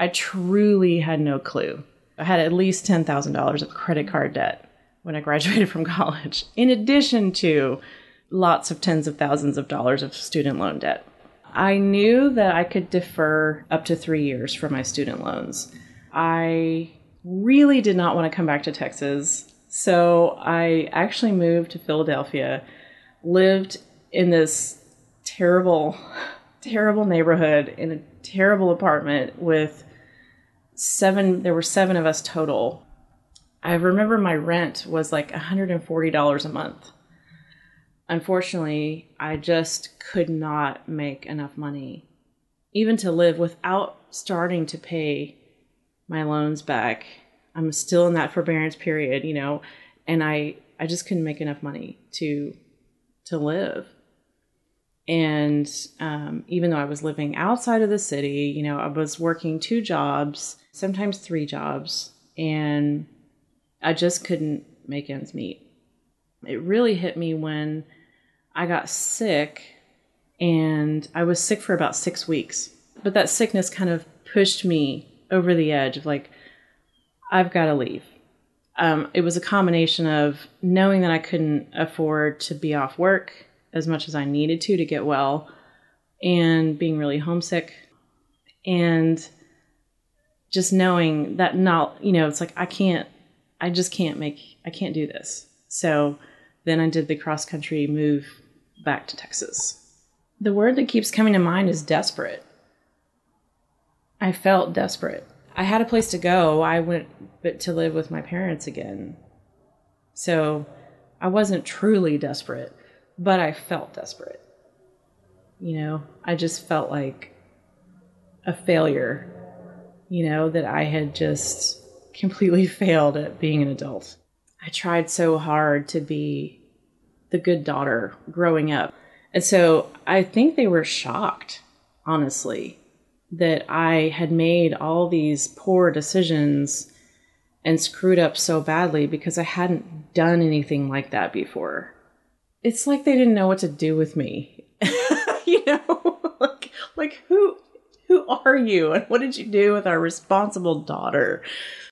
I truly had no clue. I had at least $10,000 of credit card debt when I graduated from college, in addition to lots of tens of thousands of dollars of student loan debt. I knew that I could defer up to 3 years for my student loans. I really did not want to come back to Texas, so I actually moved to Philadelphia, lived in this terrible, terrible neighborhood in a terrible apartment with there were 7 of us total. I remember my rent was like $140 a month. Unfortunately, I just could not make enough money, even to live without starting to pay my loans back. I'm still in that forbearance period, and I just couldn't make enough money to live. And even though I was living outside of the city, I was working 2 jobs, sometimes 3 jobs, and I just couldn't make ends meet. It really hit me when I got sick, and I was sick for about 6 weeks. But that sickness kind of pushed me over the edge of like, I've got to leave. It was a combination of knowing that I couldn't afford to be off work as much as I needed to get well, and being really homesick, and just knowing that it's like, I can't do this. So then I did the cross country move back to Texas. The word that keeps coming to mind is desperate. I felt desperate. I had a place to go. I went to live with my parents again. So I wasn't truly desperate, but I felt desperate. I just felt like a failure, that I had just completely failed at being an adult. I tried so hard to be the good daughter growing up. And so I think they were shocked, honestly, that I had made all these poor decisions and screwed up so badly because I hadn't done anything like that before. It's like they didn't know what to do with me. like who are you and what did you do with our responsible daughter?